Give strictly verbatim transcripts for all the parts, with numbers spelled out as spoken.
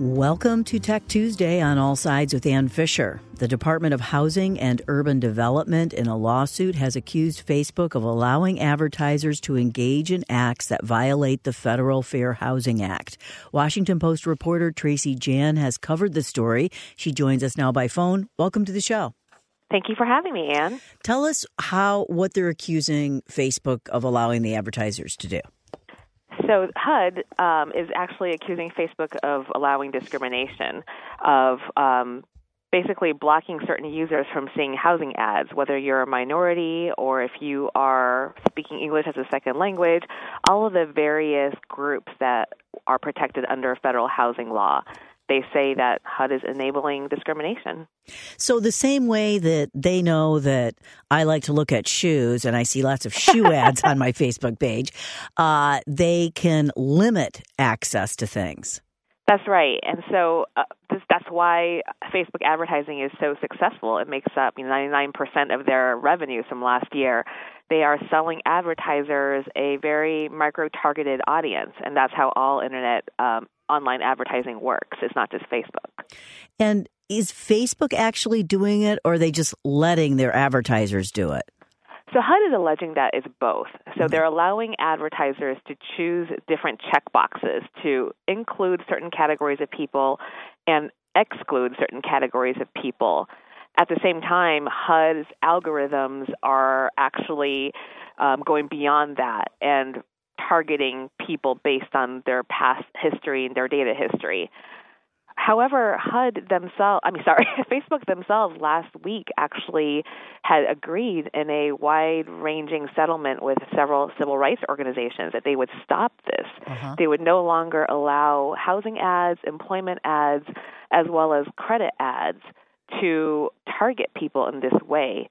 Welcome to Tech Tuesday on All Sides with Ann Fisher. The Department of Housing and Urban Development in a lawsuit has accused Facebook of allowing advertisers to engage in acts that violate the Federal Fair Housing Act. Washington Post reporter Tracy Jan has covered the story. She joins us now by phone. Welcome to the show. Thank you for having me, Ann. Tell us how what they're accusing Facebook of allowing the advertisers to do. So H U D um, is actually accusing Facebook of allowing discrimination, of um, basically blocking certain users from seeing housing ads, whether you're a minority or if you are speaking English as a second language, all of the various groups that are protected under federal housing law. They say that H U D is enabling discrimination. So the same way that they know that I like to look at shoes and I see lots of shoe ads on my Facebook page, uh, they can limit access to things. That's right. And so uh, this, that's why Facebook advertising is so successful. It makes up you know, ninety-nine percent of their revenues from last year. They are selling advertisers a very micro-targeted audience, and that's how all Internet um, online advertising works. It's not just Facebook. And is Facebook actually doing it, or are they just letting their advertisers do it? So H U D is alleging that it's both. So they're allowing advertisers to choose different checkboxes to include certain categories of people and exclude certain categories of people. At the same time, H U D's algorithms are actually um, going beyond that and targeting people based on their past history and their data history. However, H U D themselves, I mean, sorry, Facebook themselves last week actually had agreed in a wide-ranging settlement with several civil rights organizations that they would stop this. Uh-huh. They would no longer allow housing ads, employment ads, as well as credit ads to target people in this way.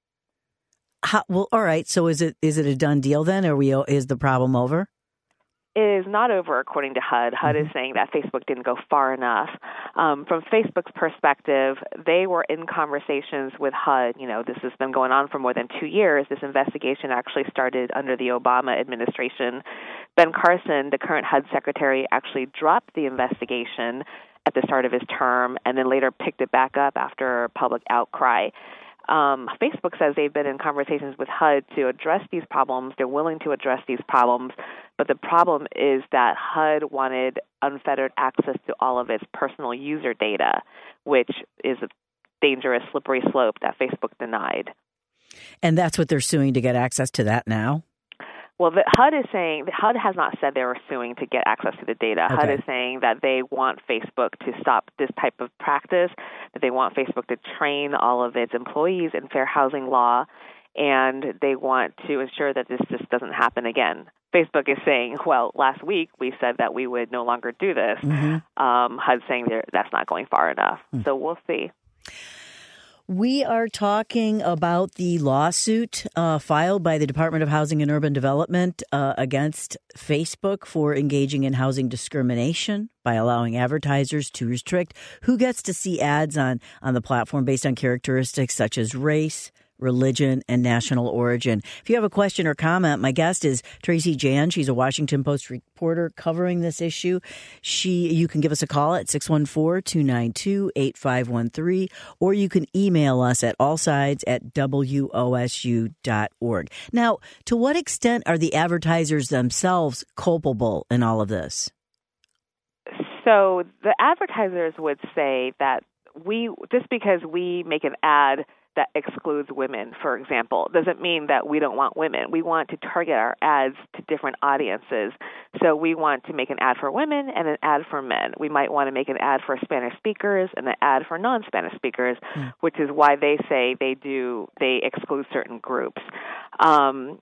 How, well, all right. So is it is it a done deal then? Are we? Is the problem over? It is not over, according to H U D. H U D is saying that Facebook didn't go far enough. Um, from Facebook's perspective, they were in conversations with H U D. You know, this has been going on for more than two years. This investigation actually started under the Obama administration. Ben Carson, the current H U D secretary, actually dropped the investigation at the start of his term and then later picked it back up after public outcry. Um, Facebook says they've been in conversations with H U D to address these problems. They're willing to address these problems, but the problem is that H U D wanted unfettered access to all of its personal user data, which is a dangerous, slippery slope that Facebook denied. And that's what they're suing to get access to that now? Well, the H U D is saying, the H U D has not said they were suing to get access to the data. Okay. H U D is saying that they want Facebook to stop this type of practice, that they want Facebook to train all of its employees in fair housing law, and they want to ensure that this just doesn't happen again. Facebook is saying, well, last week we said that we would no longer do this. Mm-hmm. Um, H U D is saying that's not going far enough. Mm. So we'll see. We are talking about the lawsuit uh, filed by the Department of Housing and Urban Development uh, against Facebook for engaging in housing discrimination by allowing advertisers to restrict who gets to see ads on, on the platform based on characteristics such as race, religion, and national origin. If you have a question or comment, my guest is Tracy Jan. She's a Washington Post reporter covering this issue. She, you can give us a call at six one four, two nine two, eight five one three, or you can email us at allsides at W O S U dot org. Now, to what extent are the advertisers themselves culpable in all of this? So the advertisers would say that we, just because we make an ad that excludes women, for example, doesn't mean that we don't want women. We want to target our ads to different audiences. So we want to make an ad for women and an ad for men. We might want to make an ad for Spanish speakers and an ad for non-Spanish speakers, mm. which is why they say they do they exclude certain groups. Um,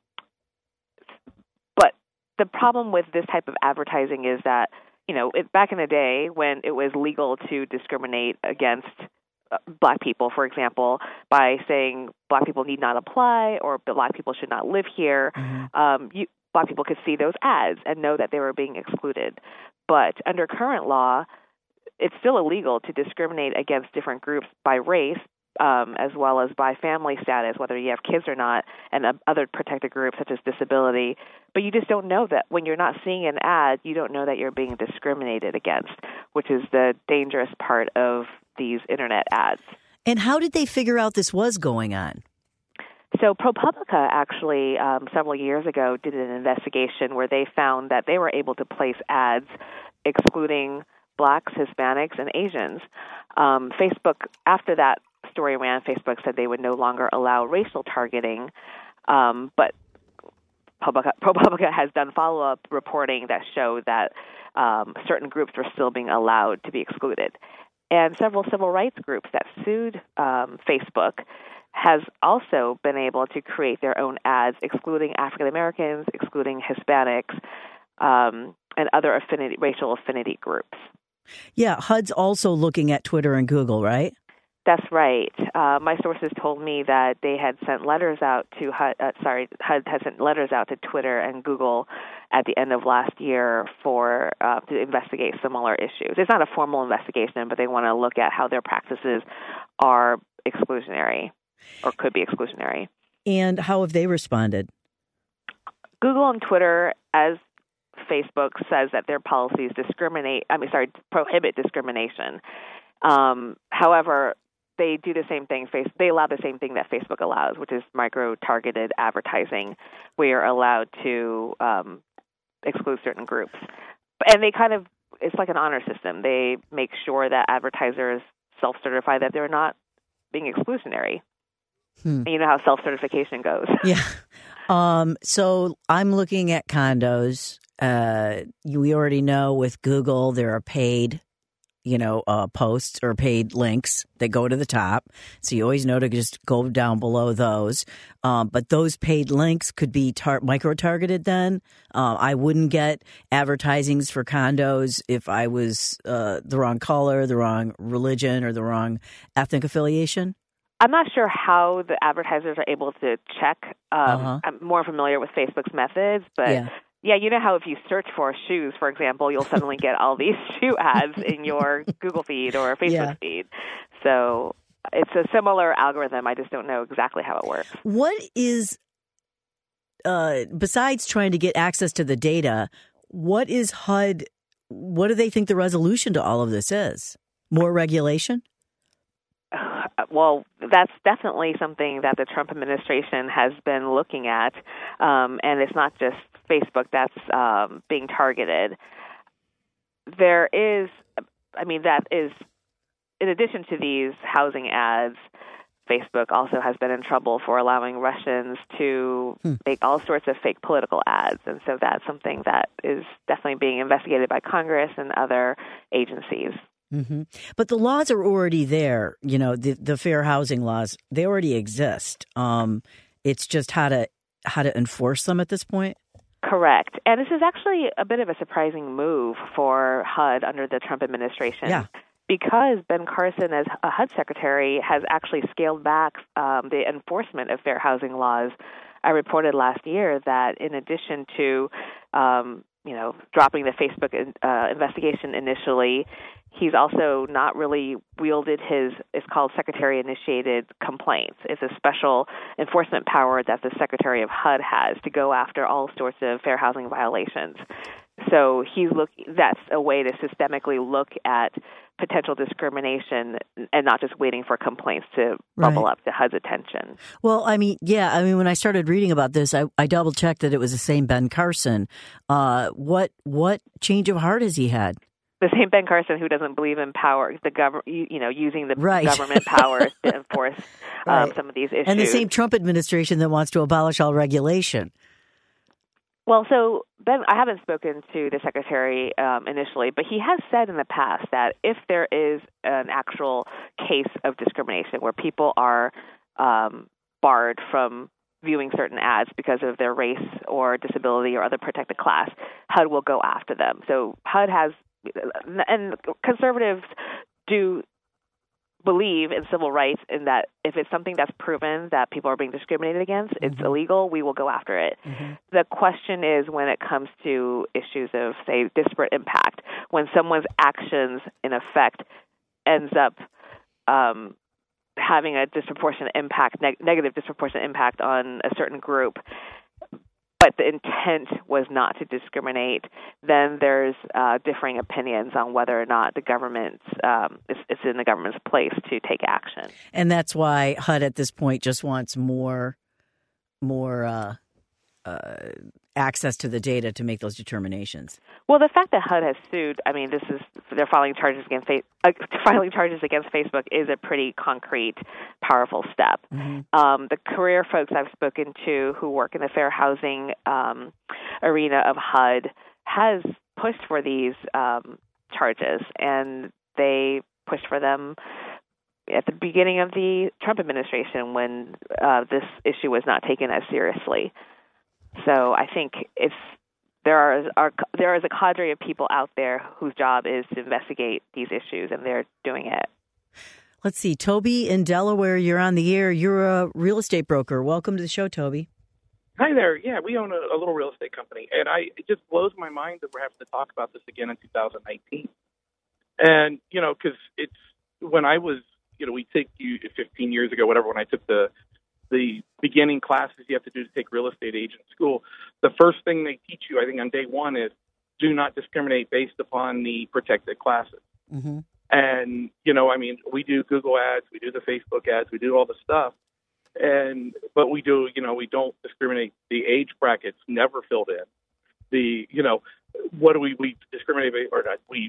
but the problem with this type of advertising is that, you know, it, back in the day when it was legal to discriminate against Black people, for example, by saying Black people need not apply or Black people should not live here, mm-hmm. um, you, Black people could see those ads and know that they were being excluded. But under current law, it's still illegal to discriminate against different groups by race um, as well as by family status, whether you have kids or not, and uh, other protected groups such as disability. But you just don't know that when you're not seeing an ad, you don't know that you're being discriminated against, which is the dangerous part of these Internet ads. And how did they figure out this was going on? So ProPublica actually, um, several years ago, did an investigation where they found that they were able to place ads excluding Blacks, Hispanics, and Asians. Um, Facebook, after that story ran, Facebook said they would no longer allow racial targeting, um, but Publica, ProPublica has done follow-up reporting that showed that um, certain groups were still being allowed to be excluded. And several civil rights groups that sued um, Facebook has also been able to create their own ads excluding African Americans, excluding Hispanics, um, and other affinity, racial affinity groups. Yeah, H U D's also looking at Twitter and Google, right? That's right. Uh, my sources told me that they had sent letters out to H U D, uh, sorry, H U D had sent letters out to Twitter and Google at the end of last year for uh, to investigate similar issues. It's not a formal investigation, but they want to look at how their practices are exclusionary or could be exclusionary. And how have they responded? Google and Twitter, as Facebook says that their policies discriminate, I mean, sorry, prohibit discrimination. Um, however, they do the same thing. They allow the same thing that Facebook allows, which is micro-targeted advertising, where you're allowed to um, exclude certain groups. And they kind of, it's like an honor system. They make sure that advertisers self-certify that they're not being exclusionary. Hmm. You know how self-certification goes. Yeah. Um, so I'm looking at condos. Uh, we already know with Google there are paid, you know, uh, posts or paid links that go to the top. So you always know to just go down below those. Um, but those paid links could be tar- micro-targeted then. Uh, I wouldn't get advertisings for condos if I was uh, the wrong color, the wrong religion, or the wrong ethnic affiliation. I'm not sure how the advertisers are able to check. Um, uh-huh. I'm more familiar with Facebook's methods, but yeah. yeah, you know how if you search for shoes, for example, you'll suddenly get all these shoe ads in your Google feed or Facebook yeah. feed. So it's a similar algorithm. I just don't know exactly how it works. What is, uh, besides trying to get access to the data, what is H U D, what do they think the resolution to all of this is? More regulation? Well, that's definitely something that the Trump administration has been looking at, um, and it's not just Facebook that's um, being targeted. There is, I mean, that is, in addition to these housing ads, Facebook also has been in trouble for allowing Russians to hmm. make all sorts of fake political ads, and so that's something that is definitely being investigated by Congress and other agencies. Mm-hmm. But the laws are already there. You know, the, the fair housing laws, they already exist. Um, it's just how to how to enforce them at this point. Correct. And this is actually a bit of a surprising move for H U D under the Trump administration. Yeah. Because Ben Carson, as a H U D secretary, has actually scaled back um, the enforcement of fair housing laws. I reported last year that in addition to, um, you know, dropping the Facebook uh, investigation initially, he's also not really wielded his, it's called secretary-initiated complaints. It's a special enforcement power that the Secretary of H U D has to go after all sorts of fair housing violations. So he's look, that's a way to systemically look at potential discrimination and not just waiting for complaints to bubble right. up to H U D's attention. Well, I mean, yeah, I mean, when I started reading about this, I, I double-checked that it was the same Ben Carson. Uh, what what change of heart has he had? The same Ben Carson who doesn't believe in power, the government, you know, using the right. government powers to enforce um, right. some of these issues. And the same Trump administration that wants to abolish all regulation. Well, so Ben, I haven't spoken to the secretary um, initially, but he has said in the past that if there is an actual case of discrimination where people are um, barred from viewing certain ads because of their race or disability or other protected class, H U D will go after them. So H U D has, and conservatives do believe in civil rights in that if it's something that's proven that people are being discriminated against, mm-hmm. it's illegal, we will go after it. Mm-hmm. The question is when it comes to issues of, say, disparate impact, when someone's actions, in effect, ends up um, having a disproportionate impact, neg- negative disproportionate impact on a certain group, but the intent was not to discriminate, then there's uh, differing opinions on whether or not the government um, is, is in the government's place to take action. And that's why H U D at this point just wants more, more uh, uh, access to the data to make those determinations. Well, the fact that H U D has sued, I mean, this is they're filing charges against uh, filing charges against Facebook is a pretty concrete, powerful step. Mm-hmm. Um, the career folks I've spoken to who work in the fair housing um, arena of H U D has pushed for these um, charges, and they pushed for them at the beginning of the Trump administration when uh, this issue was not taken as seriously. So I think it's there are, are there is a cadre of people out there whose job is to investigate these issues, and they're doing it. Let's see. Toby in Delaware, you're on the air. You're a real estate broker. Welcome to the show, Toby. Hi there. Yeah, we own a, a little real estate company, and I it just blows my mind that we're having to talk about this again in two thousand nineteen. And, you know, because it's when I was, you know, we take you fifteen years ago, whatever, when I took the the beginning classes you have to do to take real estate agent school, the first thing they teach you, I think, on day one is do not discriminate based upon the protected classes. Mm-hmm. And, you know, I mean, we do Google ads, we do the Facebook ads, we do all the stuff. And, but we do, you know, we don't discriminate. The age brackets never filled in. The, you know, what do we, we discriminate or not? We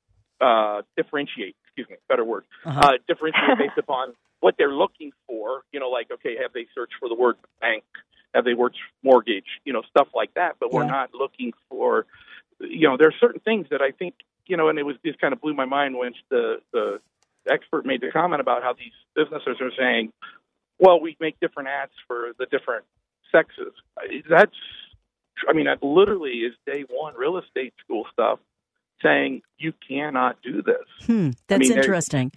uh, differentiate, excuse me, better word, uh-huh. uh, differentiate based upon what they're looking for, you know, like, okay, have they searched for the word bank? Have they worked mortgage? You know, stuff like that. But we're yeah. not looking for, you know, there are certain things that I think, you know, and it was just kind of blew my mind when the, the expert made the comment about how these businesses are saying, well, we make different ads for the different sexes. That's, I mean, that literally is day one real estate school stuff saying you cannot do this. Hmm, that's I mean, interesting.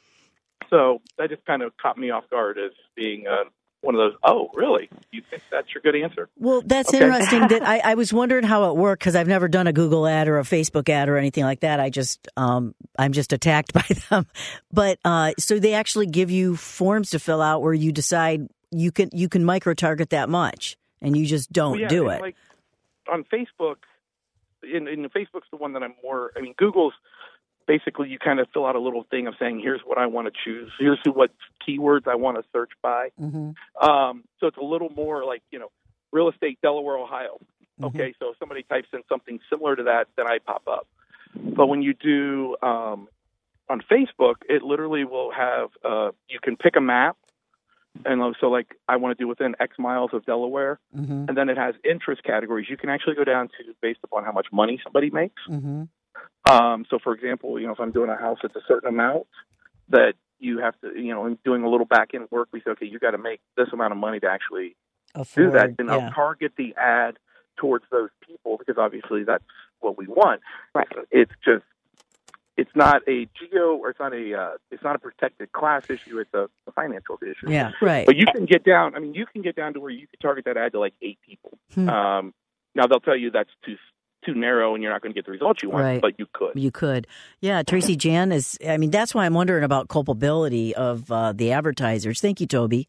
So that just kind of caught me off guard as being uh, one of those, oh, really? You think that's your good answer? Well, that's okay. interesting. that I, I was wondering how it worked because I've never done a Google ad or a Facebook ad or anything like that. I just, um, I'm just attacked by them. But uh, so they actually give you forms to fill out where you decide you can you can micro-target that much and you just don't well, yeah, do it. Like on Facebook, in, in Facebook's the one that I'm more, I mean, Google's, basically, you kind of fill out a little thing of saying, here's what I want to choose. Here's who, what keywords I want to search by. Mm-hmm. Um, so it's a little more like, you know, real estate, Delaware, Ohio. Mm-hmm. Okay, so if somebody types in something similar to that, then I pop up. But when you do um, on Facebook, it literally will have, uh, you can pick a map. And so, like, I want to do within X miles of Delaware. Mm-hmm. And then it has interest categories. You can actually go down to based upon how much money somebody makes. Mm-hmm. Um, so, for example, you know, if I'm doing a house that's a certain amount that you have to, you know, doing a little back end work, we say, okay, you got to make this amount of money to actually Afford, do that. And yeah. I'll target the ad towards those people because obviously that's what we want. Right. It's just, it's not a geo or it's not a, uh, it's not a protected class issue. It's a, a financial issue. Yeah, right. But you can get down, I mean, you can get down to where you can target that ad to like eight people. Hmm. Um, now they'll tell you that's too too narrow and you're not going to get the results you want, right. but you could. You could. Yeah, Tracy Jan is, I mean, that's why I'm wondering about culpability of uh, the advertisers. Thank you, Toby.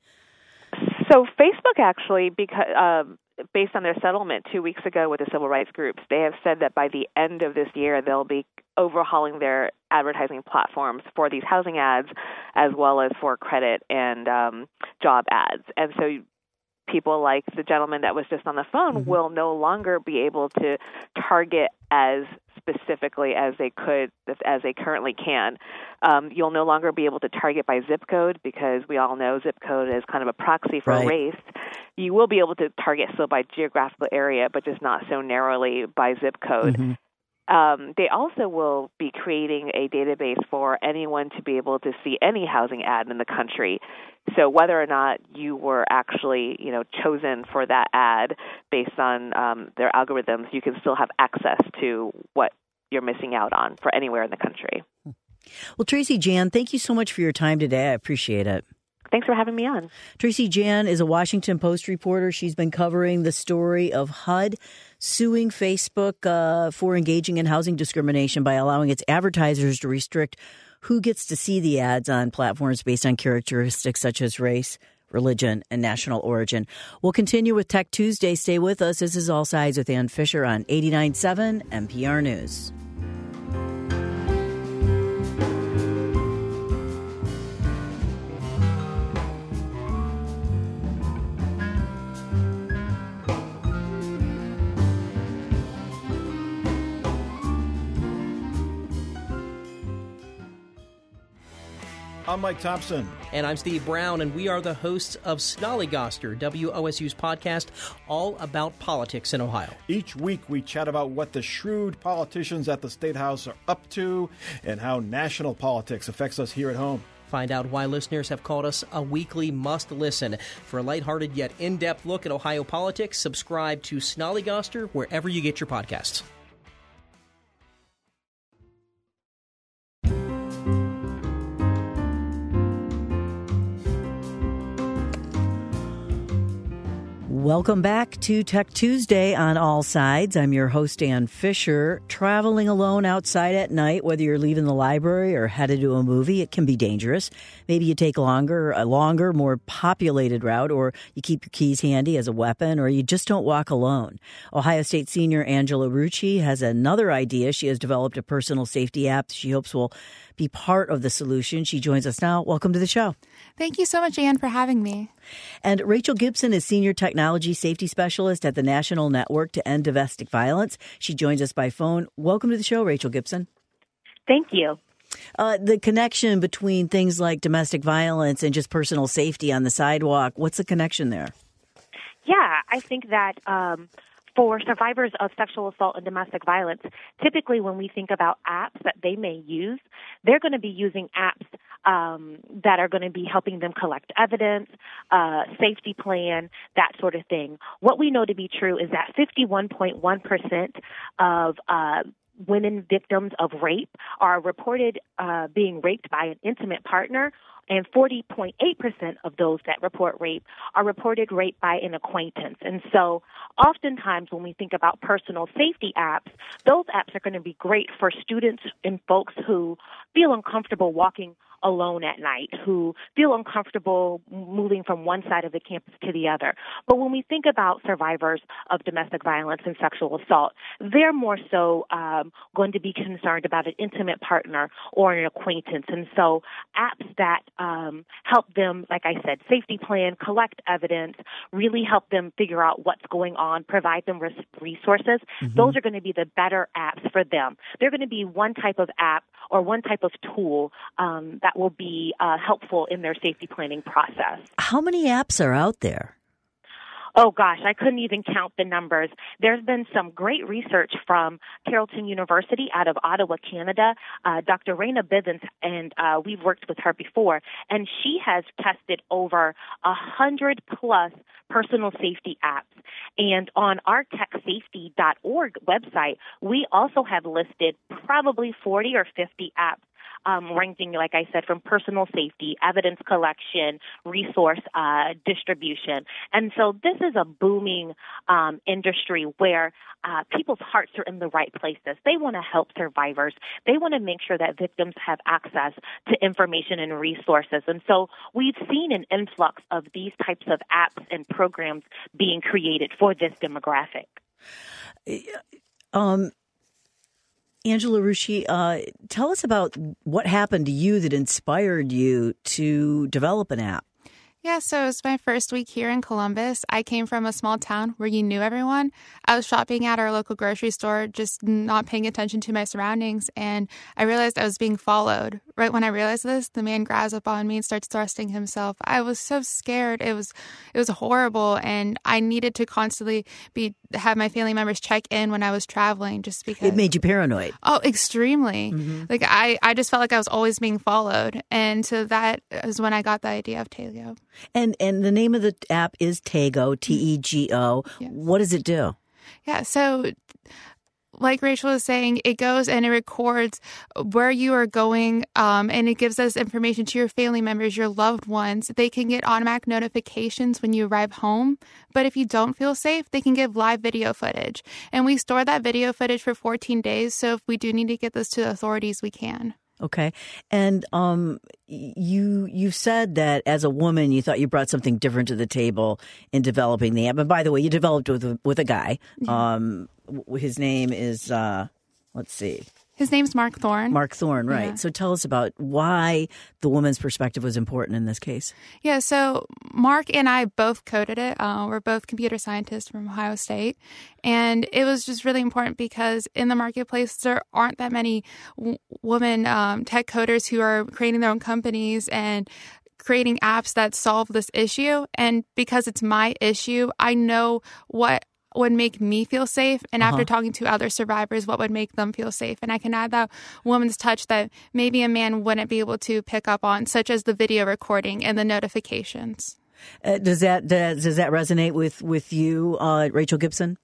So Facebook actually, because um, based on their settlement two weeks ago with the civil rights groups, they have said that by the end of this year, they'll be overhauling their advertising platforms for these housing ads as well as for credit and um, job ads. And so people like the gentleman that was just on the phone mm-hmm. will no longer be able to target as specifically as they could, as they currently can. Um, you'll no longer be able to target by zip code because we all know zip code is kind of a proxy for right. race. You will be able to target still by geographical area, but just not so narrowly by zip code. Mm-hmm. Um, they also will be creating a database for anyone to be able to see any housing ad in the country. So whether or not you were actually, you know, chosen for that ad based on um, their algorithms, you can still have access to what you're missing out on for anywhere in the country. Well, Tracy Jan, thank you so much for your time today. I appreciate it. Thanks for having me on. Tracy Jan is a Washington Post reporter. She's been covering the story of H U D suing Facebook uh, for engaging in housing discrimination by allowing its advertisers to restrict who gets to see the ads on platforms based on characteristics such as race, religion, and national origin. We'll continue with Tech Tuesday. Stay with us. This is All Sides with Ann Fisher on eighty-nine point seven N P R News. I'm Mike Thompson. And I'm Steve Brown, and we are the hosts of Snollygoster, W O S U's podcast, all about politics in Ohio. Each week we chat about what the shrewd politicians at the State House are up to and how national politics affects us here at home. Find out why listeners have called us a weekly must-listen. For a lighthearted yet in-depth look at Ohio politics, subscribe to Snollygoster wherever you get your podcasts. Welcome back to Tech Tuesday on All Sides. I'm your host, Ann Fisher. Traveling alone outside at night, whether you're leaving the library or headed to a movie, it can be dangerous. Maybe you take longer, a longer, more populated route, or you keep your keys handy as a weapon, or you just don't walk alone. Ohio State senior Angela Rucci has another idea. She has developed a personal safety app she hopes will be part of the solution. She joins us now. Welcome to the show. Thank you so much, Ann, for having me. And Rachel Gibson is Senior Technology Safety Specialist at the National Network to End Domestic Violence. She joins us by phone. Welcome to the show, Rachel Gibson. Thank you. Uh, the connection between things like domestic violence and just personal safety on the sidewalk, what's the connection there? Yeah, I think that um, for survivors of sexual assault and domestic violence, typically when we think about apps that they may use, they're going to be using apps um, that are going to be helping them collect evidence, uh, safety plan, that sort of thing. What we know to be true is that fifty-one point one percent of uh, women victims of rape are reported uh, being raped by an intimate partner, and forty point eight percent of those that report rape are reported rape by an acquaintance. And so oftentimes when we think about personal safety apps, those apps are going to be great for students and folks who feel uncomfortable walking alone at night, who feel uncomfortable moving from one side of the campus to the other. But when we think about survivors of domestic violence and sexual assault, they're more so um, going to be concerned about an intimate partner or an acquaintance. And so apps that um, help them, like I said, safety plan, collect evidence, really help them figure out what's going on, provide them res- resources, mm-hmm. those are going to be the better apps for them. They're going to be one type of app or one type of tool um, that will be uh, helpful in their safety planning process. How many apps are out there? Oh, gosh, I couldn't even count the numbers. There's been some great research from Carleton University out of Ottawa, Canada. Uh, Doctor Raina Bivens, and uh, we've worked with her before, and she has tested over one hundred plus personal safety apps. And on our tech safety dot org website, we also have listed probably forty or fifty apps. Um, ranging, like I said, from personal safety, evidence collection, resource uh, distribution. And so this is a booming um, industry where uh, people's hearts are in the right places. They want to help survivors. They want to make sure that victims have access to information and resources. And so we've seen an influx of these types of apps and programs being created for this demographic. Um. Angela Rucci, uh, tell us about what happened to you that inspired you to develop an app. Yeah, so it was my first week here in Columbus. I came from a small town where you knew everyone. I was shopping at our local grocery store, just not paying attention to my surroundings, and I realized I was being followed. Right when I realized this, the man grabs up on me and starts thrusting himself. I was so scared. It was it was horrible, and I needed to constantly be have my family members check in when I was traveling just because. It made you paranoid. Oh, extremely. Mm-hmm. Like I, I just felt like I was always being followed, and so that is when I got the idea of Tego. And and the name of the app is Tego, T E G O. Yes. What does it do? Yeah, so like Rachel was saying, it goes and it records where you are going, um, and it gives us information to your family members, your loved ones. They can get automatic notifications when you arrive home, but if you don't feel safe, they can give live video footage. And we store that video footage for fourteen days, so if we do need to get this to the authorities, we can. Okay. And um, you you said that as a woman, you thought you brought something different to the table in developing the app. And by the way, you developed with a, with a guy. Um, his name is, uh, let's see. His name's Mark Thorne. Mark Thorne, right. Yeah. So tell us about why the woman's perspective was important in this case. Yeah, so Mark and I both coded it. Uh, we're both computer scientists from Ohio State. And it was just really important because in the marketplace, there aren't that many w- women um, tech coders who are creating their own companies and creating apps that solve this issue. And because it's my issue, I know what would make me feel safe, and uh-huh. after talking to other survivors, what would make them feel safe. And I can add that woman's touch that maybe a man wouldn't be able to pick up on, such as the video recording and the notifications. Uh, does that does, does that resonate with with you, uh, Rachel Gibson?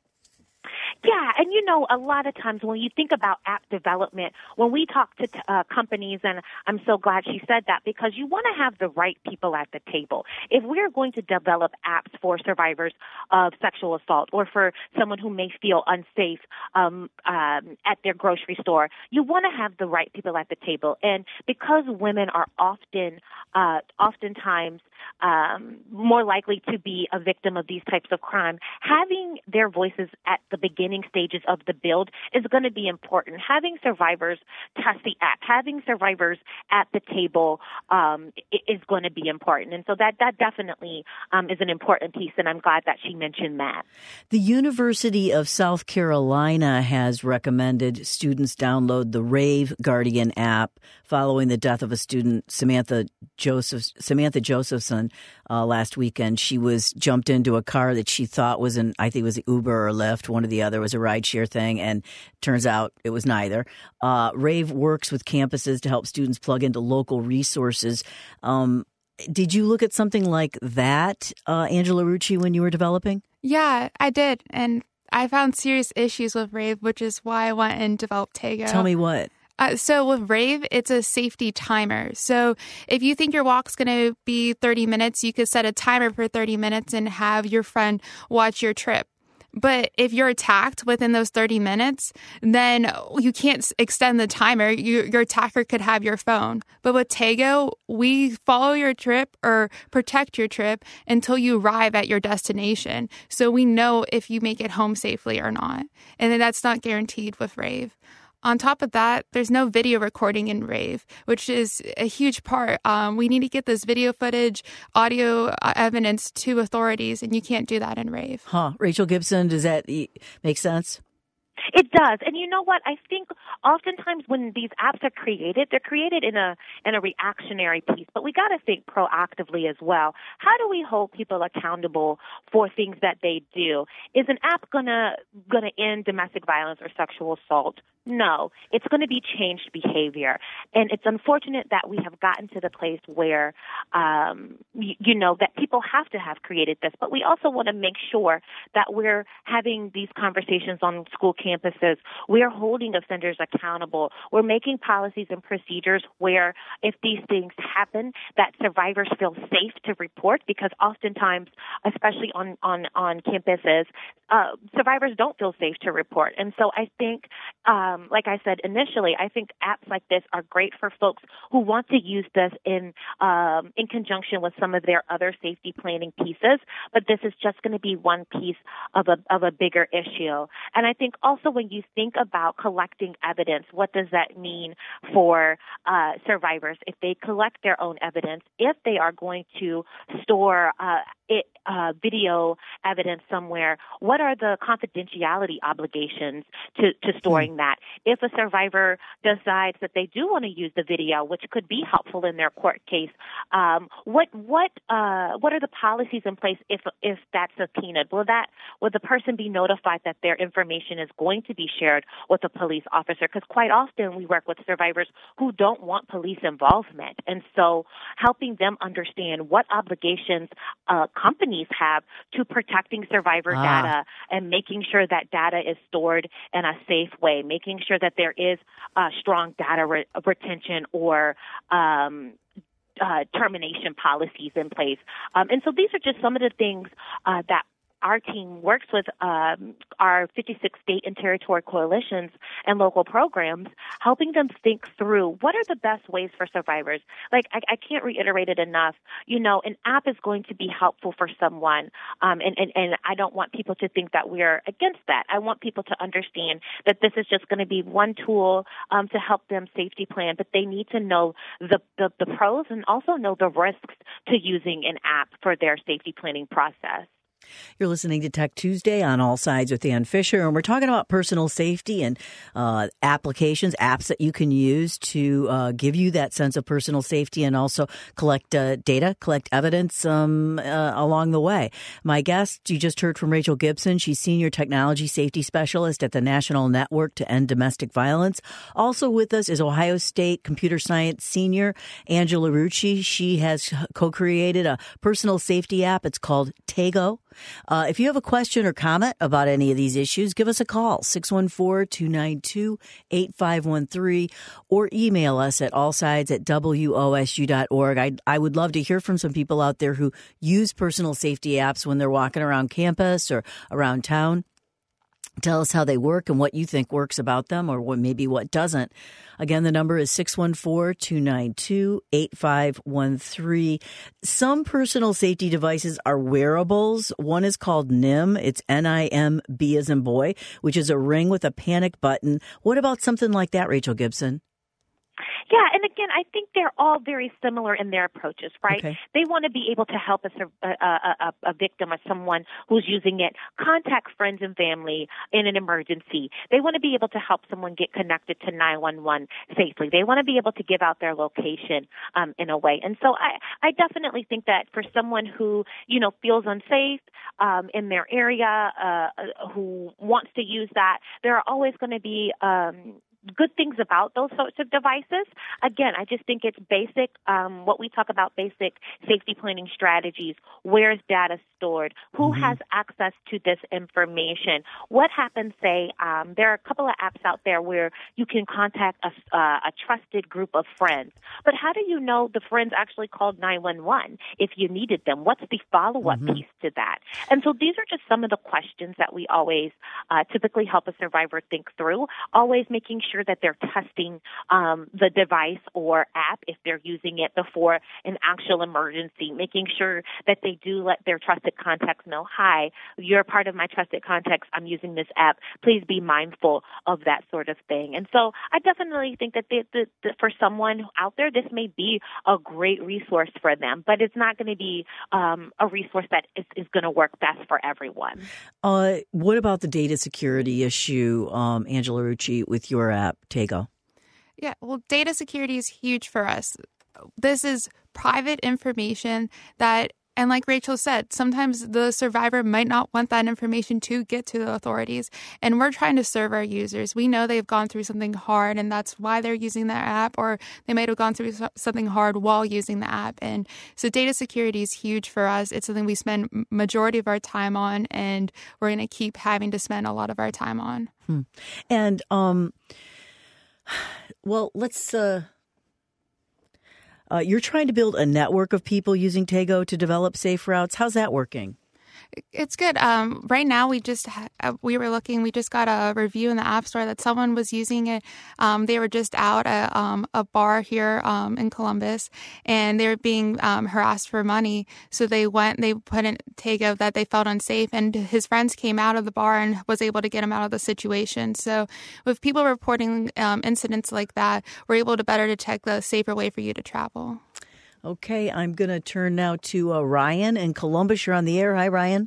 Yeah, and you know, a lot of times when you think about app development, when we talk to uh, companies, and I'm so glad she said that, because you want to have the right people at the table. If we're going to develop apps for survivors of sexual assault or for someone who may feel unsafe um, um, at their grocery store, you want to have the right people at the table. And because women are often, uh, oftentimes um, more likely to be a victim of these types of crime, having their voices at the beginning stages of the build is going to be important. Having survivors test the app, having survivors at the table um, is going to be important. And so that, that definitely um, is an important piece, and I'm glad that she mentioned that. The University of South Carolina has recommended students download the Rave Guardian app following the death of a student, Samantha Joseph, Samantha Josephson, uh, last weekend. She was jumped into a car that she thought was an, I think it was Uber or Lyft, one or the other. It was a rideshare thing, and turns out it was neither. Uh, Rave works with campuses to help students plug into local resources. Um, did you look at something like that, uh, Angela Rucci, when you were developing? Yeah, I did. And I found serious issues with Rave, which is why I went and developed Tago. Tell me what. Uh, so with Rave, it's a safety timer. So if you think your walk's going to be thirty minutes, you could set a timer for thirty minutes and have your friend watch your trip. But if you're attacked within those thirty minutes, then you can't extend the timer. You, your attacker could have your phone. But with Tago, we follow your trip or protect your trip until you arrive at your destination. So we know if you make it home safely or not. And then that's not guaranteed with Rave. On top of that, there's no video recording in Rave, which is a huge part. Um, we need to get this video footage, audio evidence to authorities, and you can't do that in Rave. Huh. Rachel Gibson, does that make sense? It does. And you know what? I think oftentimes when these apps are created, they're created in a in a reactionary piece. But we got to think proactively as well. How do we hold people accountable for things that they do? Is an app gonna gonna end domestic violence or sexual assault? No, it's going to be changed behavior. And it's unfortunate that we have gotten to the place where, um, you, you know, that people have to have created this. But we also want to make sure that we're having these conversations on school campuses. We're holding offenders accountable. We're making policies and procedures where if these things happen, that survivors feel safe to report, because oftentimes, especially on, on, on campuses, uh, survivors don't feel safe to report. And so I think, um, Um, like I said initially, I think apps like this are great for folks who want to use this in um, in conjunction with some of their other safety planning pieces. But this is just going to be one piece of a of a bigger issue. And I think also when you think about collecting evidence, what does that mean for uh, survivors if they collect their own evidence? If they are going to store uh, it, uh, video evidence somewhere, what are the confidentiality obligations to, to storing that? If a survivor decides that they do want to use the video, which could be helpful in their court case, um, what what uh, what are the policies in place if if that's subpoenaed? Will that will the person be notified that their information is going to be shared with a police officer? Because quite often we work with survivors who don't want police involvement, and so helping them understand what obligations uh, companies have to protecting survivor ah. data and making sure that data is stored in a safe way, making sure that there is uh, strong data re- retention or um, uh, termination policies in place. Um, and so these are just some of the things uh, that our team works with um, our fifty-six state and territory coalitions and local programs, helping them think through what are the best ways for survivors. Like, I, I can't reiterate it enough. You know, an app is going to be helpful for someone, um, and, and, and I don't want people to think that we're against that. I want people to understand that this is just going to be one tool um, to help them safety plan, but they need to know the, the, the pros and also know the risks to using an app for their safety planning process. You're listening to Tech Tuesday on All Sides with Ann Fisher, and we're talking about personal safety and uh, applications, apps that you can use to uh, give you that sense of personal safety and also collect uh, data, collect evidence um, uh, along the way. My guest, you just heard from Rachel Gibson. She's Senior Technology Safety Specialist at the National Network to End Domestic Violence. Also with us is Ohio State Computer Science Senior Angela Rucci. She has co-created a personal safety app. It's called Tago. Uh, if you have a question or comment about any of these issues, give us a call, six one four, two nine two, eight five one three, or email us at allsides at W O S U dot org. I, I would love to hear from some people out there who use personal safety apps when they're walking around campus or around town. Tell us how they work and what you think works about them or what maybe what doesn't. Again, the number is six one four, two nine two, eight five one three. Some personal safety devices are wearables. One is called N I M. It's N I M B as in boy, which is a ring with a panic button. What about something like that, Rachel Gibson? Yeah, and again, I think they're all very similar in their approaches, right? Okay. They want to be able to help a, a, a, a victim or someone who's using it contact friends and family in an emergency. They want to be able to help someone get connected to nine one one safely. They want to be able to give out their location um, in a way. And so I, I definitely think that for someone who, you know, feels unsafe um, in their area, uh, who wants to use that, there are always going to be um, good things about those sorts of devices. Again, I just think it's basic, um, what we talk about, basic safety planning strategies. Where is data stored? Who mm-hmm. has access to this information? What happens, say, um, there are a couple of apps out there where you can contact a, uh, a trusted group of friends. But how do you know the friends actually called nine one one if you needed them? What's the follow-up mm-hmm. piece to that? And so these are just some of the questions that we always uh, typically help a survivor think through, always making sure sure that they're testing um, the device or app if they're using it before an actual emergency, making sure that they do let their trusted contacts know, hi, you're part of my trusted contacts. I'm using this app. Please be mindful of that sort of thing. And so I definitely think that they, the, the, for someone out there, this may be a great resource for them, but it's not going to be um, a resource that is, is going to work best for everyone. Uh, what about the data security issue, um, Angela Rucci, with your app, Tago? Yeah, well, data security is huge for us. This is private information that, and like Rachel said, sometimes the survivor might not want that information to get to the authorities. And we're trying to serve our users. We know they've gone through something hard, and that's why they're using the app, or they might have gone through something hard while using the app. And so data security is huge for us. It's something we spend majority of our time on, and we're going to keep having to spend a lot of our time on. Hmm. And, um, well, let's... Uh... Uh, you're trying to build a network of people using Tago to develop safe routes. How's that working? It's good. Um, right now, we just uh, we were looking. We just got a review in the App Store that someone was using it. Um, they were just out at um, a bar here um, in Columbus, and they were being um, harassed for money. So they went. They put in Tago that they felt unsafe, and his friends came out of the bar and was able to get him out of the situation. So with people reporting um, incidents like that, we're able to better detect the safer way for you to travel. Okay, I'm going to turn now to uh, Ryan in Columbus. You're on the air. Hi, Ryan.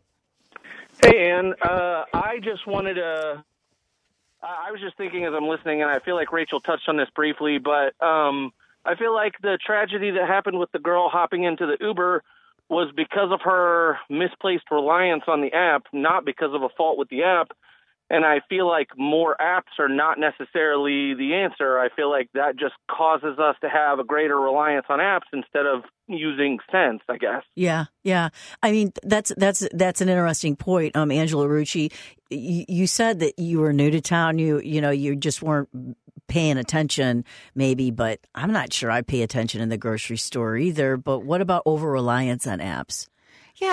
Hey, Ann. Uh, I just wanted to – I was just thinking as I'm listening, and I feel like Rachel touched on this briefly, but um, I feel like the tragedy that happened with the girl hopping into the Uber was because of her misplaced reliance on the app, not because of a fault with the app. And I feel like more apps are not necessarily the answer. I feel like that just causes us to have a greater reliance on apps instead of using sense, I guess. Yeah, yeah. I mean, that's that's that's an interesting point. Um, Angela Rucci, you, you said that you were new to town. You you know you just weren't paying attention, maybe. But I'm not sure I pay attention in the grocery store either. But what about over reliance on apps? Yeah.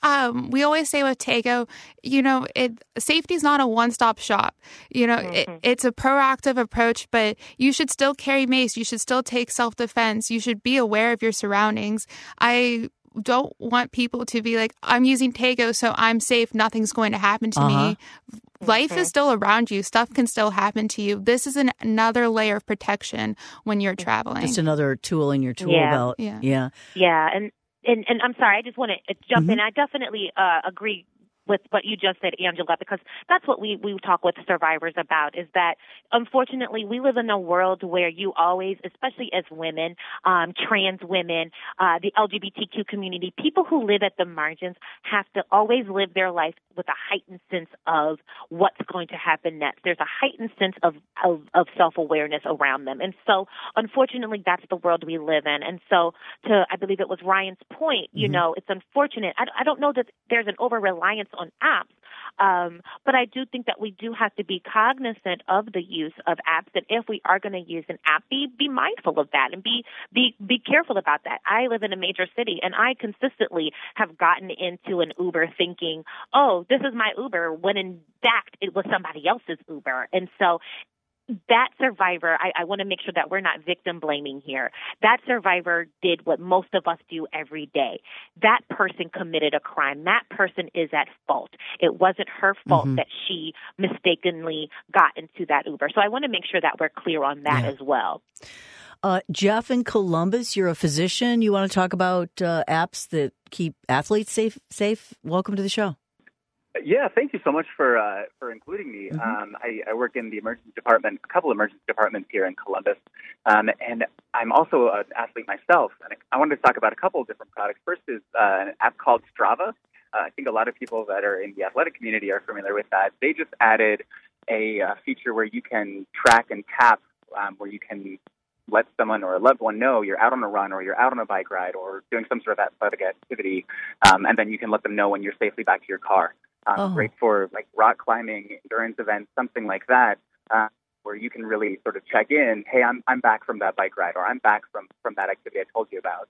Um, we always say with Tago, you know, it safety is not a one-stop shop. You know, mm-hmm. it, it's a proactive approach, but you should still carry mace. You should still take self-defense. You should be aware of your surroundings. I don't want people to be like, I'm using Tago, so I'm safe. Nothing's going to happen to uh-huh. me. Life mm-hmm. is still around you. Stuff can still happen to you. This is an, another layer of protection when you're traveling. Just another tool in your tool yeah. belt. Yeah. Yeah. Yeah. And, and, and I'm sorry, I just want to jump mm-hmm. in. I definitely uh, agree with what you just said, Angela, because that's what we, we talk with survivors about, is that unfortunately we live in a world where you always, especially as women, um, trans women, uh, the L G B T Q community, people who live at the margins have to always live their life with a heightened sense of what's going to happen next. There's a heightened sense of, of, of self-awareness around them. And so unfortunately that's the world we live in. And so to, I believe it was Ryan's point, you mm-hmm. know, it's unfortunate. I, I don't know that there's an over-reliance on apps. Um, but I do think that we do have to be cognizant of the use of apps, that if we are going to use an app, be be mindful of that and be be be careful about that. I live in a major city, and I consistently have gotten into an Uber thinking, oh, this is my Uber, when in fact it was somebody else's Uber. And so that survivor, I, I want to make sure that we're not victim blaming here. That survivor did what most of us do every day. That person committed a crime. That person is at fault. It wasn't her fault mm-hmm. that she mistakenly got into that Uber. So I want to make sure that we're clear on that yeah. as well. Uh, Jeff in Columbus, you're a physician. You want to talk about uh, apps that keep athletes safe? Safe. Welcome to the show. Yeah, thank you so much for uh, for including me. Mm-hmm. Um, I, I work in the emergency department, a couple of emergency departments here in Columbus, um, and I'm also an athlete myself. And I wanted to talk about a couple of different products. First is uh, an app called Strava. Uh, I think a lot of people that are in the athletic community are familiar with that. They just added a uh, feature where you can track and tap, um, where you can let someone or a loved one know you're out on a run or you're out on a bike ride or doing some sort of athletic activity, um, and then you can let them know when you're safely back to your car. Um, oh. Great for like rock climbing, endurance events, something like that, uh, where you can really sort of check in. Hey, I'm I'm back from that bike ride, or I'm back from, from that activity I told you about.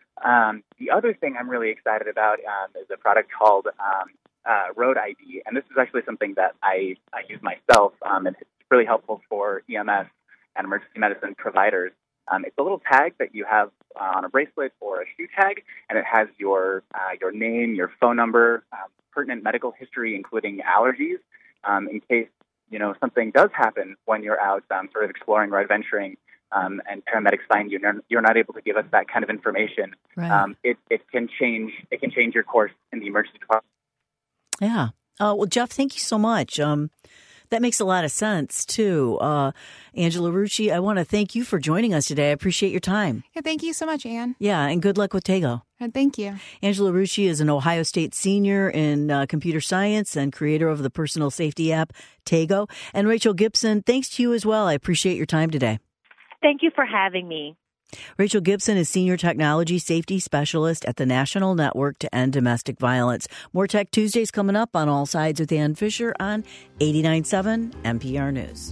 Um, the other thing I'm really excited about um, is a product called um, uh, Road I D, and this is actually something that I, I use myself, um, and it's really helpful for E M S and emergency medicine providers. Um, it's a little tag that you have uh, on a bracelet or a shoe tag, and it has your uh, your name, your phone number, um, pertinent medical history, including allergies, um, in case you know something does happen when you're out, um, sort of exploring or adventuring, um, and paramedics find you, and you're not able to give us that kind of information. Right. Um, it it can change it can change your course in the emergency department. Yeah. Uh, well, Jeff, thank you so much. Um, That makes a lot of sense, too. Uh, Angela Rucci, I want to thank you for joining us today. I appreciate your time. Yeah, thank you so much, Anne. Yeah, and good luck with Tago. Uh, thank you. Angela Rucci is an Ohio State senior in uh, computer science and creator of the personal safety app Tago. And Rachel Gibson, thanks to you as well. I appreciate your time today. Thank you for having me. Rachel Gibson is Senior Technology Safety Specialist at the National Network to End Domestic Violence. More Tech Tuesdays coming up on All Sides with Ann Fisher on eighty-nine point seven N P R News.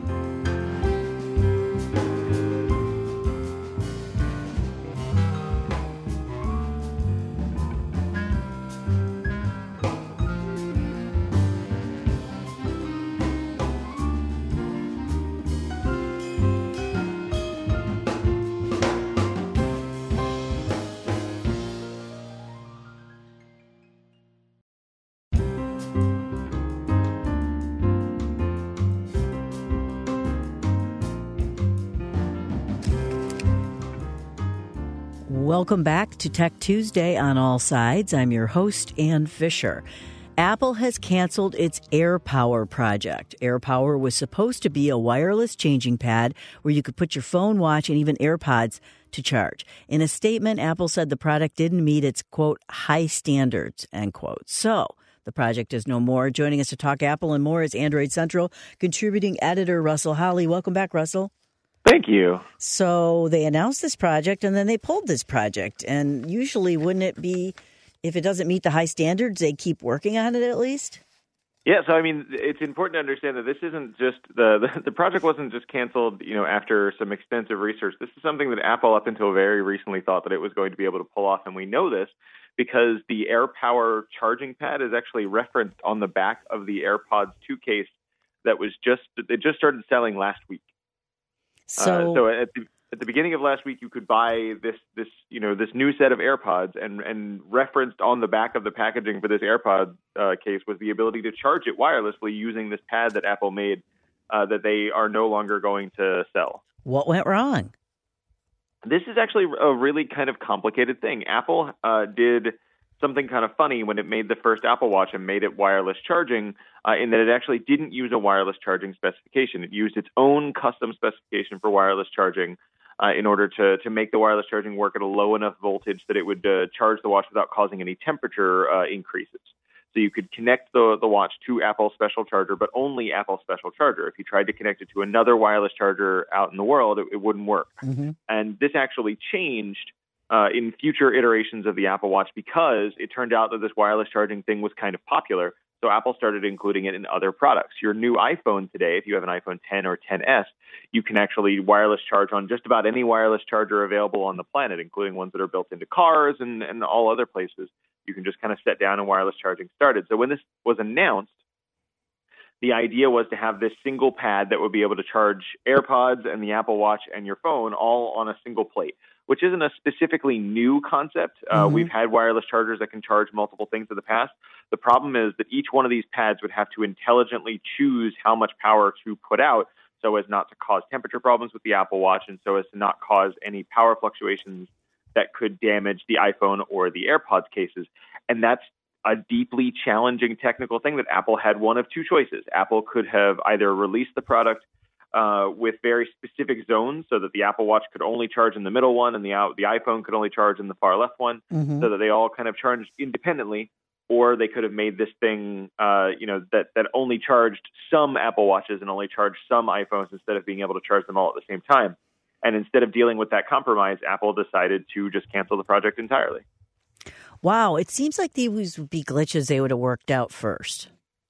Welcome back to Tech Tuesday on All Sides. I'm your host, Ann Fisher. Apple has canceled its AirPower project. AirPower was supposed to be a wireless changing pad where you could put your phone, watch, and even AirPods to charge. In a statement, Apple said the product didn't meet its, quote, high standards, end quote. So the project is no more. Joining us to talk Apple and more is Android Central contributing editor Russell Holly. Welcome back, Russell. Thank you. So they announced this project and then they pulled this project. And usually, wouldn't it be, if it doesn't meet the high standards, they keep working on it at least? Yeah, so I mean, it's important to understand that this isn't just the, the the project wasn't just canceled, you know, after some extensive research. This is something that Apple, up until very recently, thought that it was going to be able to pull off, and we know this because the AirPower charging pad is actually referenced on the back of the AirPods two case that was just it just started selling last week. So, uh, so at the at the beginning of last week, you could buy this this you know this new set of AirPods, and and referenced on the back of the packaging for this AirPod uh, case was the ability to charge it wirelessly using this pad that Apple made uh, that they are no longer going to sell. What went wrong? This is actually a really kind of complicated thing. Apple uh, did something kind of funny when it made the first Apple Watch and made it wireless charging, uh, in that it actually didn't use a wireless charging specification. It used its own custom specification for wireless charging uh, in order to, to make the wireless charging work at a low enough voltage that it would uh, charge the watch without causing any temperature uh, increases. So you could connect the, the watch to Apple's special charger, but only Apple's special charger. If you tried to connect it to another wireless charger out in the world, it, it wouldn't work. Mm-hmm. And this actually changed uh, in future iterations of the Apple Watch because it turned out that this wireless charging thing was kind of popular. So Apple started including it in other products. Your new iPhone today, if you have an iPhone ten or ten S, you can actually wireless charge on just about any wireless charger available on the planet, including ones that are built into cars and, and all other places. You can just kind of set down and wireless charging started. So when this was announced, the idea was to have this single pad that would be able to charge AirPods and the Apple Watch and your phone all on a single plate, which isn't a specifically new concept. Uh, mm-hmm. We've had wireless chargers that can charge multiple things in the past. The problem is that each one of these pads would have to intelligently choose how much power to put out so as not to cause temperature problems with the Apple Watch and so as to not cause any power fluctuations that could damage the iPhone or the AirPods cases. And that's a deeply challenging technical thing that Apple had one of two choices. Apple could have either released the product uh, with very specific zones so that the Apple Watch could only charge in the middle one and the, the iPhone could only charge in the far left one, mm-hmm. so that they all kind of charged independently. Or they could have made this thing, uh, you know, that, that only charged some Apple Watches and only charged some iPhones instead of being able to charge them all at the same time. And instead of dealing with that compromise, Apple decided to just cancel the project entirely. Wow. It seems like these would be glitches they would have worked out first.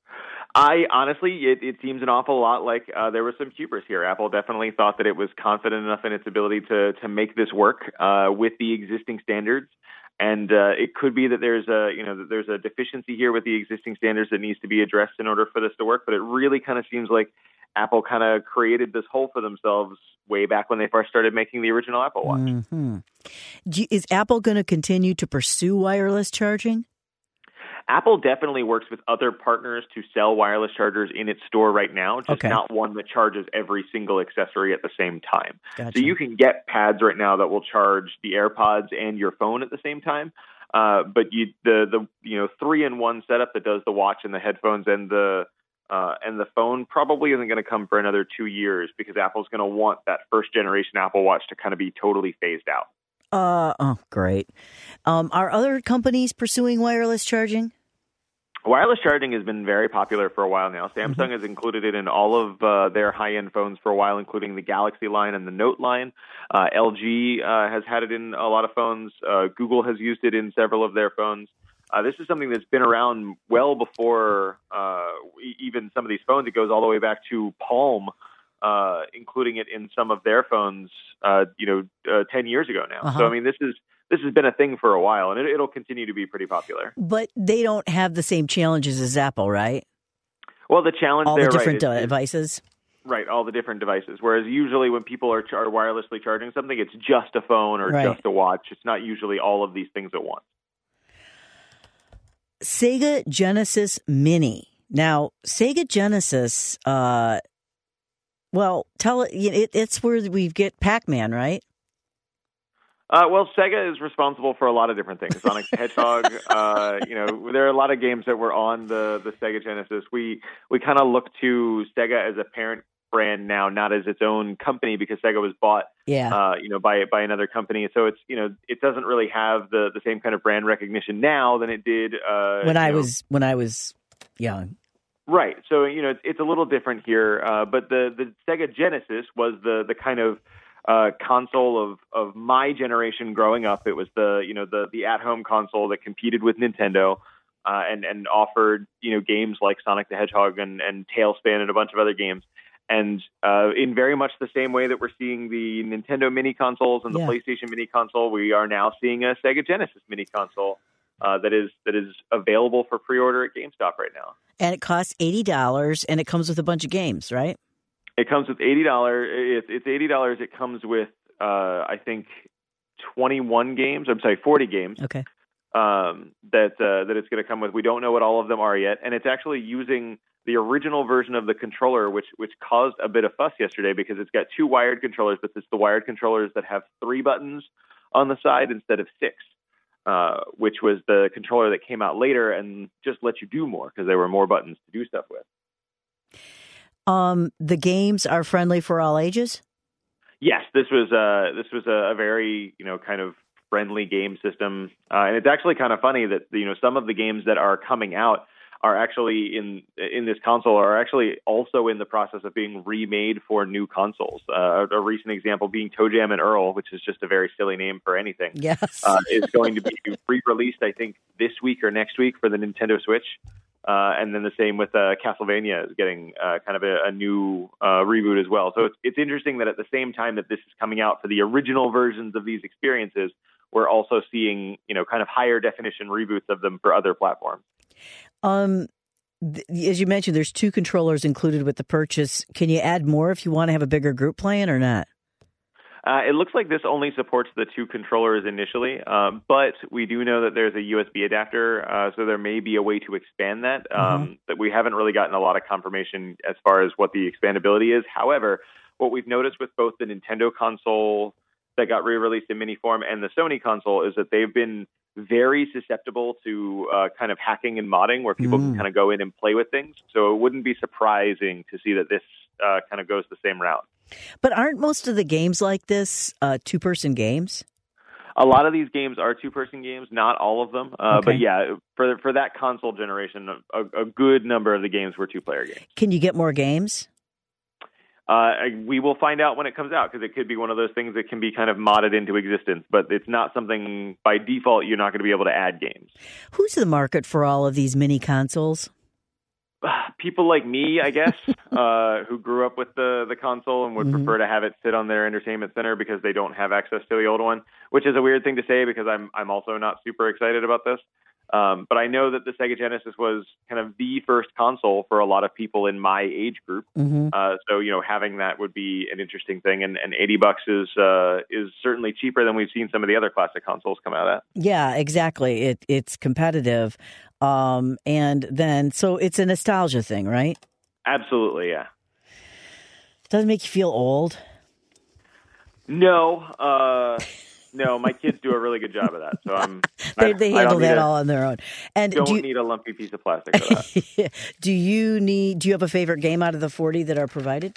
I honestly, it, it seems an awful lot like uh, there was some hubris here. Apple definitely thought that it was confident enough in its ability to to make this work uh, with the existing standards. And uh, it could be that there's a, you know, that there's a deficiency here with the existing standards that needs to be addressed in order for this to work. But it really kind of seems like Apple kind of created this hole for themselves way back when they first started making the original Apple Watch. Mm-hmm. You, is Apple going to continue to pursue wireless charging? Apple definitely works with other partners to sell wireless chargers in its store right now, just okay. not one that charges every single accessory at the same time. Gotcha. So you can get pads right now that will charge the AirPods and your phone at the same time. Uh, but you, the the you know three in one setup that does the watch and the headphones and the uh, and the phone probably isn't going to come for another two years because Apple's going to want that first generation Apple Watch to kind of be totally phased out. Uh oh, great. Um, are other companies pursuing wireless charging? Wireless charging has been very popular for a while now. Samsung mm-hmm. has included it in all of uh, their high-end phones for a while, including the Galaxy line and the Note line. Uh, L G uh, has had it in a lot of phones. Uh, Google has used it in several of their phones. Uh, this is something that's been around well before uh, even some of these phones. It goes all the way back to Palm, uh, including it in some of their phones, uh, you know, uh, ten years ago now. Uh-huh. So, I mean, this is this has been a thing for a while, and it, it'll continue to be pretty popular. But they don't have the same challenges as Apple, right? Well, the challenge all there, the different right, uh, is, devices. Right, all the different devices. Whereas usually when people are, are wirelessly charging something, it's just a phone or right. just a watch. It's not usually all of these things at once. Sega Genesis Mini. Now, Sega Genesis, uh, well, tell it, it's where we get Pac-Man, right? Uh, well, Sega is responsible for a lot of different things. Sonic the Hedgehog, uh, you know, there are a lot of games that were on the, the Sega Genesis. We we kind of look to Sega as a parent brand now, not as its own company, because Sega was bought, yeah. uh, you know, by by another company. So it's, you know, it doesn't really have the, the same kind of brand recognition now than it did uh, when I know. was when I was young. Right. So, you know, it's, it's a little different here. Uh, but the, the Sega Genesis was the the kind of uh, console of, of my generation growing up. It was the, you know, the, the at-home console that competed with Nintendo uh, and, and offered, you know, games like Sonic the Hedgehog and, and Tailspin and a bunch of other games. And uh, in very much the same way that we're seeing the Nintendo mini consoles and the yeah. PlayStation mini console, we are now seeing a Sega Genesis mini console uh, that is that is available for pre-order at GameStop right now. And it costs eighty dollars, and it comes with a bunch of games, right? It comes with eighty dollars. It's, it's eighty dollars. It comes with, uh, I think, twenty-one games. I'm sorry, forty games. Okay. Um, that uh, that it's going to come with. We don't know what all of them are yet, and it's actually using the original version of the controller, which which caused a bit of fuss yesterday because it's got two wired controllers, but it's the wired controllers that have three buttons on the side instead of six, uh, which was the controller that came out later and just let you do more because there were more buttons to do stuff with. Um, the games are friendly for all ages? Yes, this was uh, this was a, a very you know kind of friendly game system, uh, and it's actually kind of funny that you know some of the games that are coming out are actually in in this console are actually also in the process of being remade for new consoles. Uh, a recent example being ToeJam and Earl, which is just a very silly name for anything. Yes, uh, is going to be re-released, I think, this week or next week for the Nintendo Switch. Uh, and then the same with uh, Castlevania is getting uh, kind of a, a new uh, reboot as well. So it's, it's interesting that at the same time that this is coming out for the original versions of these experiences, we're also seeing, you know, kind of higher definition reboots of them for other platforms. Um, th- as you mentioned, there's two controllers included with the purchase. Can you add more if you want to have a bigger group playing or not? Uh, it looks like this only supports the two controllers initially, uh, but we do know that there's a U S B adapter, uh, so there may be a way to expand that. Um, mm-hmm. That we haven't really gotten a lot of confirmation as far as what the expandability is. However, what we've noticed with both the Nintendo console that got re-released in mini form and the Sony console is that they've been very susceptible to uh, kind of hacking and modding where people mm. can kind of go in and play with things. So it wouldn't be surprising to see that this uh, kind of goes the same route. But aren't most of the games like this uh, two-person games? A lot of these games are two-person games, not all of them. Uh, okay. But yeah, for for that console generation, a, a good number of the games were two-player games. Can you get more games? Uh, we will find out when it comes out because it could be one of those things that can be kind of modded into existence, but it's not something by default you're not going to be able to add games. Who's the market for all of these mini consoles? People like me, I guess, uh, who grew up with the, the console and would mm-hmm. prefer to have it sit on their entertainment center because they don't have access to the old one, which is a weird thing to say because I'm I'm also not super excited about this. Um, but I know that the Sega Genesis was kind of the first console for a lot of people in my age group. Mm-hmm. Uh, so, you know, having that would be an interesting thing. And, and eighty bucks is uh, is certainly cheaper than we've seen some of the other classic consoles come out at. Yeah, exactly. It It's competitive. Um, and then, so it's a nostalgia thing, right? Absolutely, yeah. Doesn't make you feel old? No, uh... No, my kids do a really good job of that. So I'm they, I, they handle that a, all on their own. And don't do you, need a lumpy piece of plastic for that. do you need? Do you have a favorite game out of the forty that are provided?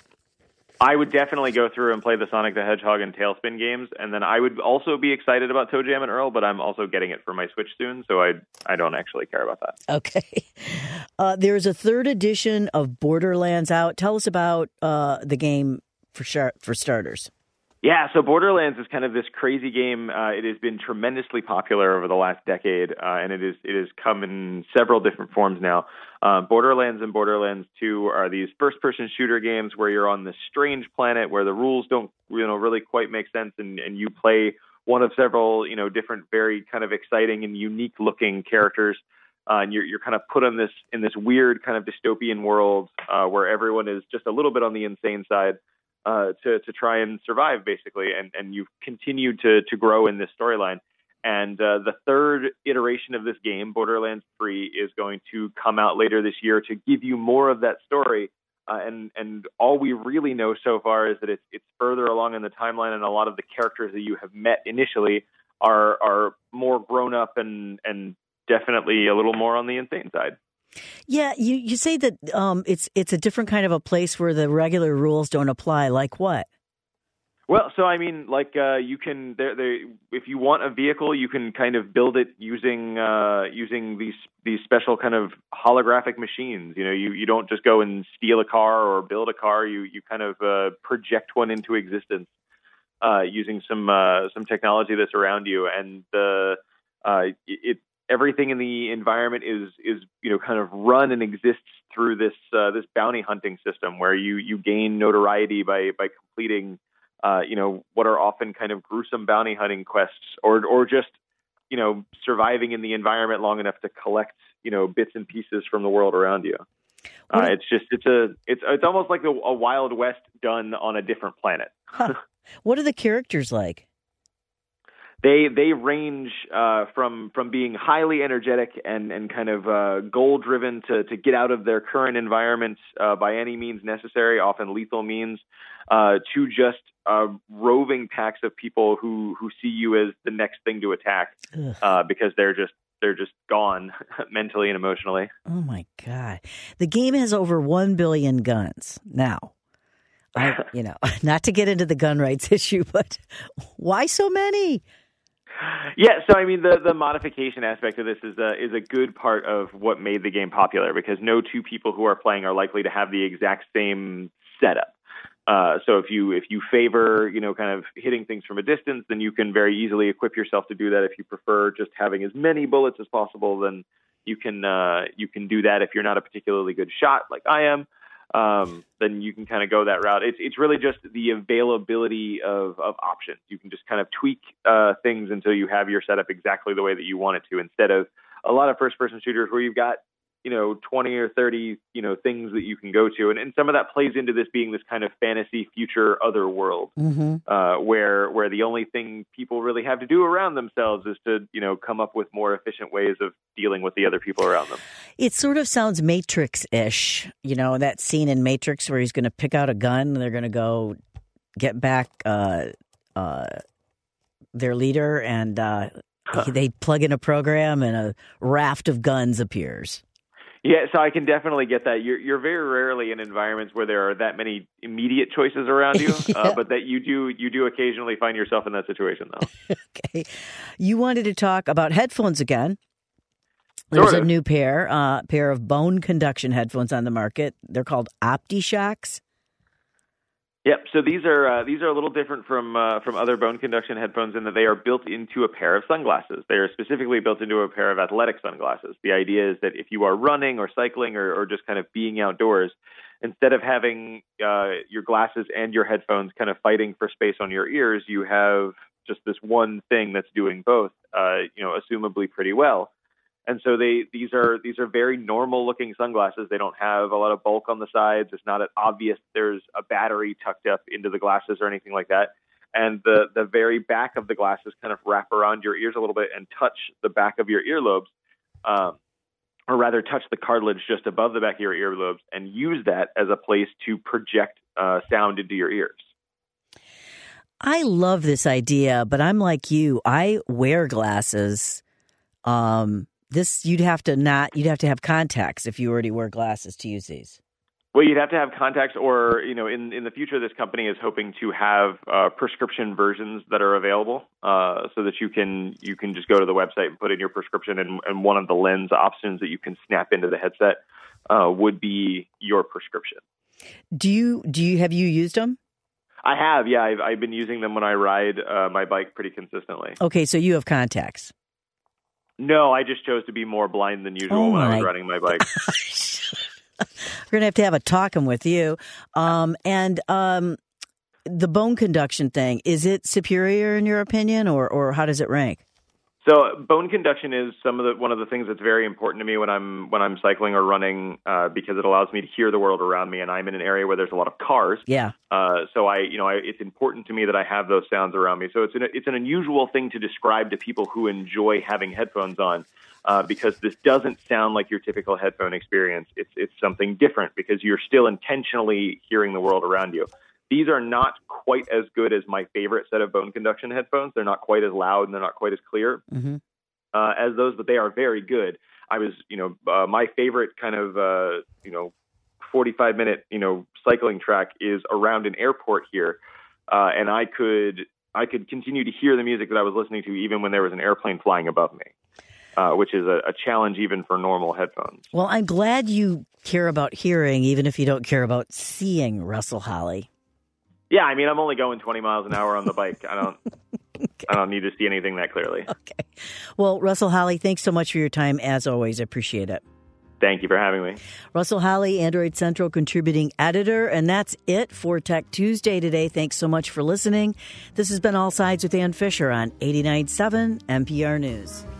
I would definitely go through and play the Sonic the Hedgehog and Tailspin games, and then I would also be excited about ToeJam and Earl, but I'm also getting it for my Switch soon, so I I don't actually care about that. Okay. Uh, there's a third edition of Borderlands out. Tell us about uh, the game for sure, for starters. Yeah, so Borderlands is kind of this crazy game. Uh, it has been tremendously popular over the last decade, uh, and it is it has come in several different forms now. Uh, Borderlands and Borderlands two are these first-person shooter games where you're on this strange planet where the rules don't, you know, really quite make sense, and, and you play one of several, you know, different, very kind of exciting and unique-looking characters. Uh, and you're you're kind of put on this in this weird kind of dystopian world uh, where everyone is just a little bit on the insane side. Uh, to, to try and survive, basically, and, and you've continued to, to grow in this storyline. And uh, the third iteration of this game, Borderlands three, is going to come out later this year to give you more of that story. Uh, and, and all we really know so far is that it's, it's further along in the timeline, and a lot of the characters that you have met initially are are more grown up and, and definitely a little more on the insane side. Yeah, you, you say that um, it's it's a different kind of a place where the regular rules don't apply. Like what? Well, so I mean, like uh, you can, there, there, if you want a vehicle, you can kind of build it using uh, using these these special kind of holographic machines. You know, you, you don't just go and steal a car or build a car. You you kind of uh, project one into existence uh, using some uh, some technology that's around you, and the uh, it. Everything in the environment is, is you know, kind of run and exists through this uh, this bounty hunting system where you, you gain notoriety by by completing, uh, you know, what are often kind of gruesome bounty hunting quests, or or just, you know, surviving in the environment long enough to collect, you know, bits and pieces from the world around you. Uh, it's just, it's a, it's, it's almost like a, a Wild West done on a different planet. Huh. What are the characters like? They they range uh, from from being highly energetic and, and kind of uh, goal driven to, to get out of their current environment uh, by any means necessary, often lethal means, uh, to just uh, roving packs of people who, who see you as the next thing to attack uh, because they're just they're just gone mentally and emotionally. Oh my God! The game has over one billion guns now. I, you know, not to get into the gun rights issue, but why so many? Yeah, so I mean, the, the modification aspect of this is a, is a good part of what made the game popular, because no two people who are playing are likely to have the exact same setup. Uh, so if you if you favor, you know, kind of hitting things from a distance, then you can very easily equip yourself to do that. If you prefer just having as many bullets as possible, then you can uh, you can do that. If you're not a particularly good shot like I am, um, then you can kind of go that route. It's it's really just the availability of, of options. You can just kind of tweak uh, things until you have your setup exactly the way that you want it to, instead of a lot of first-person shooters where you've got, you know, twenty or thirty, you know, things that you can go to. And, and some of that plays into this being this kind of fantasy future other world, mm-hmm. uh, where where the only thing people really have to do around themselves is to, you know, come up with more efficient ways of dealing with the other people around them. It sort of sounds Matrix-ish, you know, that scene in Matrix where he's going to pick out a gun and they're going to go get back uh, uh, their leader, and uh, huh. they plug in a program and a raft of guns appears. Yeah, so I can definitely get that. You're you're very rarely in environments where there are that many immediate choices around you, yeah. uh, but that you do you do occasionally find yourself in that situation, though. Okay, you wanted to talk about headphones again. There's sort of. a new pair, uh, pair of bone conduction headphones on the market. They're called OptiShocks. Yep. So these are uh, these are a little different from uh, from other bone conduction headphones in that they are built into a pair of sunglasses. They are specifically built into a pair of athletic sunglasses. The idea is that if you are running or cycling or, or just kind of being outdoors, instead of having uh, your glasses and your headphones kind of fighting for space on your ears, you have just this one thing that's doing both, uh, you know, assumably pretty well. And so they these are these are very normal looking sunglasses. They don't have a lot of bulk on the sides. It's not obvious there's a battery tucked up into the glasses or anything like that. And the the very back of the glasses kind of wrap around your ears a little bit and touch the back of your earlobes, um, or rather touch the cartilage just above the back of your earlobes, and use that as a place to project uh, sound into your ears. I love this idea, but I'm like you. I wear glasses. Um, This you'd have to not you'd have to have contacts if you already wear glasses to use these. Well, you'd have to have contacts, or you know, in, in the future, this company is hoping to have uh, prescription versions that are available, uh, so that you can you can just go to the website and put in your prescription, and, and one of the lens options that you can snap into the headset uh, would be your prescription. Do you do you have you used them? I have, yeah. I've, I've been using them when I ride uh, my bike pretty consistently. Okay, so you have contacts. No, I just chose to be more blind than usual oh when I was riding my bike. We're going to have to have a talking with you. Um, and um, the bone conduction thing, is it superior in your opinion, or, or how does it rank? So bone conduction is some of the one of the things that's very important to me when I'm when I'm cycling or running, uh, because it allows me to hear the world around me, and I'm in an area where there's a lot of cars. Yeah. Uh, so I, you know, I, it's important to me that I have those sounds around me. So it's an it's an unusual thing to describe to people who enjoy having headphones on, uh, because this doesn't sound like your typical headphone experience. It's it's something different because you're still intentionally hearing the world around you. These are not quite as good as my favorite set of bone conduction headphones. They're not quite as loud and they're not quite as clear mm-hmm. uh, as those, but they are very good. I was, you know, uh, my favorite kind of, uh, you know, forty-five minute, you know, cycling track is around an airport here. Uh, and I could, I could continue to hear the music that I was listening to even when there was an airplane flying above me, uh, which is a, a challenge even for normal headphones. Well, I'm glad you care about hearing, even if you don't care about seeing, Russell Holly. Yeah, I mean, I'm only going twenty miles an hour on the bike. I don't, okay. I don't need to see anything that clearly. Okay. Well, Russell Holly, thanks so much for your time. As always, I appreciate it. Thank you for having me. Russell Holly, Android Central contributing editor. And that's it for Tech Tuesday today. Thanks so much for listening. This has been All Sides with Ann Fisher on eighty-nine point seven N P R News.